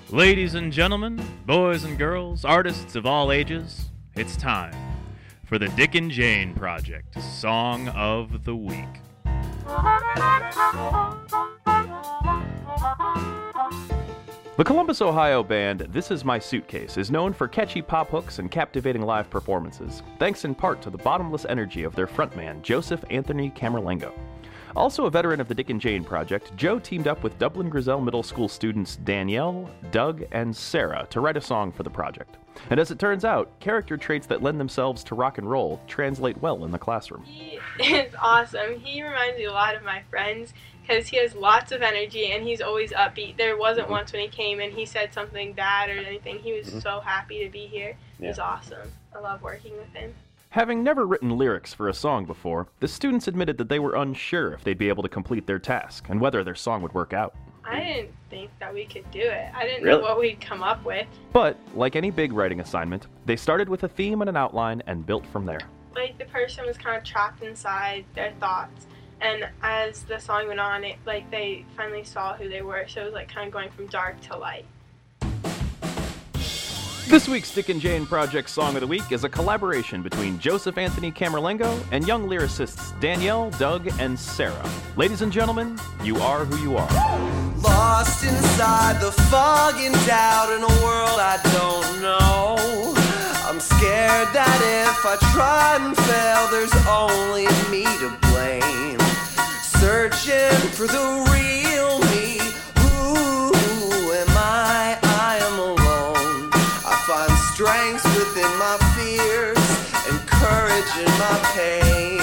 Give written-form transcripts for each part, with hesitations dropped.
Ladies and gentlemen, boys and girls, artists of all ages, it's time for the Dick and Jane Project Song of the Week. The Columbus, Ohio band This Is My Suitcase is known for catchy pop hooks and captivating live performances, thanks in part to the bottomless energy of their frontman, Joseph Anthony Camerlengo. Also a veteran of the Dick and Jane Project, Joe teamed up with Dublin Griselle Middle School students Danielle, Doug, and Sarah to write a song for the project. And as it turns out, character traits that lend themselves to rock and roll translate well in the classroom. He is awesome. He reminds me a lot of my friends because he has lots of energy and he's always upbeat. There wasn't once when he came and he said something bad or anything. He was so happy to be here. It was awesome. I love working with him. Having never written lyrics for a song before, the students admitted that they were unsure if they'd be able to complete their task and whether their song would work out. I didn't think that we could do it. I didn't know what we'd come up with. But, like any big writing assignment, they started with a theme and an outline and built from there. Like, the person was kind of trapped inside their thoughts. And as the song went on, they finally saw who they were. So it was like kind of going from dark to light. This week's Dick and Jane Project Song of the Week is a collaboration between Joseph Anthony Camerlengo and young lyricists Danielle, Doug, and Sarah. Ladies and gentlemen, you are who you are. Lost inside the fog and doubt in a world I don't know. I'm scared that if I try and fail, there's only me to blame. Searching for the real me. Who am I? I am alone. I find strength within my fears and courage in my pain.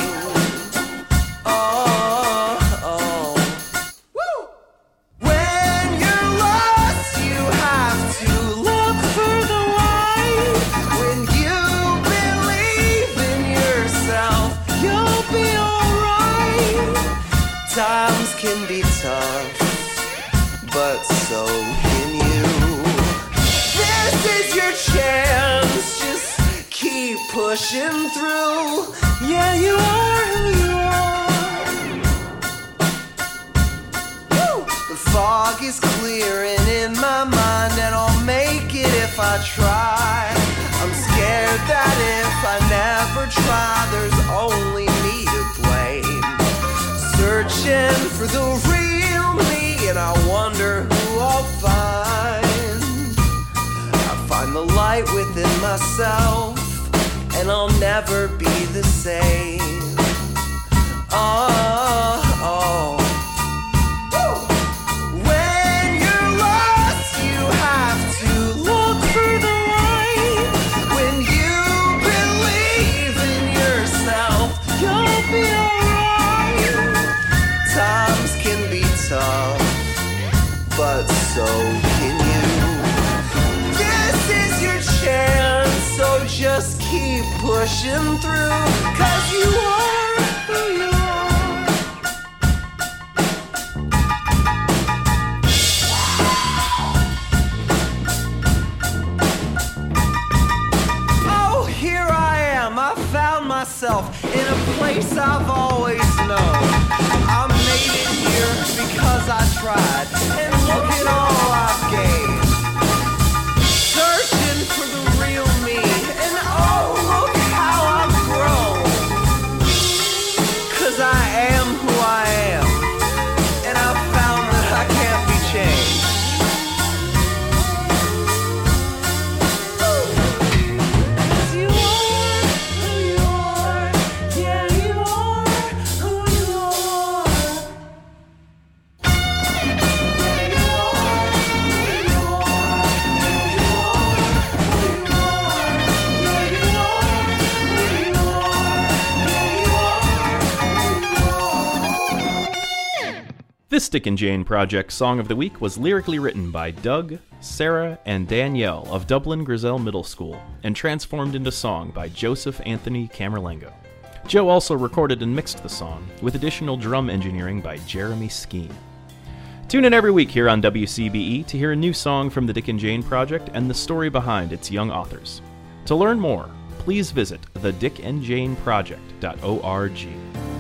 When you're lost, you have to look for the light. When you believe in yourself, you'll be alright. Times can be tough, but so can you. This is your chance, just keep pushing through. Yeah, you are who you are. The fog is clearing in my mind, and I'll make it if I try. I'm scared that if I never try, there's only me to blame. Searching for the real me, and I wonder who I'll find. I find the light within myself, and I'll never be the same. When you're lost, you have to look for the light. When you believe in yourself, you'll be alright. Times can be tough, but so can you. This is your chance, so just keep pushing through, 'cause you are who you are. Oh, here I am, I found myself in a place I've always known. I made it here because I tried, and look at all I've gained. Searching for the real me, and oh, look how I've grown. 'Cause I am who I am, and I've found that I can't be changed. 'Cause you are who you are, yeah, you are who you are. Yeah, you are who you are, yeah, you are who you are, yeah, you are who you are, yeah, you are who you are. This Dick and Jane Project Song of the Week was lyrically written by Doug, Sarah, and Danielle of Dublin Griselle Middle School and transformed into song by Joseph Anthony Camerlengo. Joe also recorded and mixed the song, with additional drum engineering by Jeremy Skeen. Tune in every week here on WCBE to hear a new song from the Dick and Jane Project and the story behind its young authors. To learn more, please visit thedickandjaneproject.org.